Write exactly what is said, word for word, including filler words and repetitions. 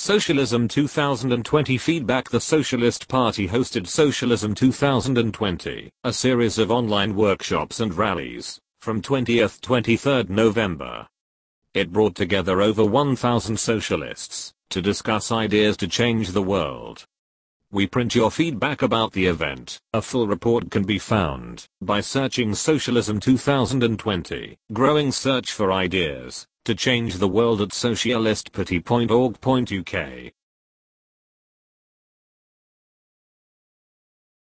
Socialism two thousand twenty feedback. The Socialist Party hosted Socialism two thousand twenty, a series of online workshops and rallies, from twentieth to twenty-third November. It brought together over one thousand socialists to discuss ideas to change the world. We print your feedback about the event. A full report can be found by searching Socialism two thousand twenty, growing search for ideas to change the world at socialist party dot org dot U K.